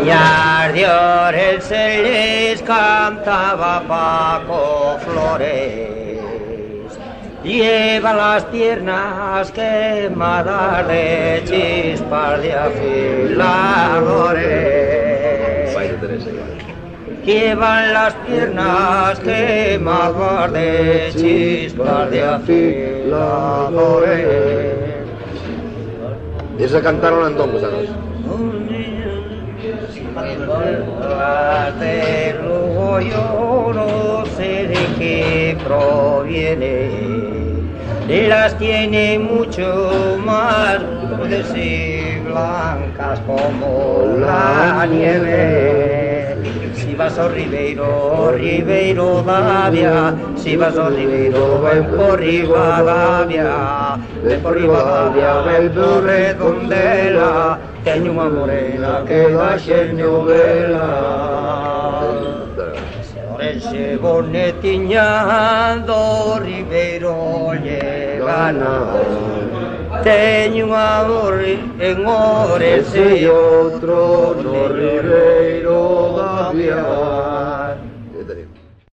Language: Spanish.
Y ardió el se les cantaba Paco Flores. Lleva las piernas quemadas de chispas de afiladores. Llevan las piernas quemadas de chispas de afiladores. I se cantaron en tombos, De luego yo no sé de qué proviene. Las tiene mucho más dulces y blancas como la nieve. Si vas a Ribeiro, Ribeiro Davia. Si vas a Ribeiro, ven por Rivadavia. Ven por Rivadavia, ven por Redondela. Teño unha morena que da xeño vela. Se bonetiñando Ribeiro lle gana. Teño un amor en Ourense e outro no Ribeiro Davia.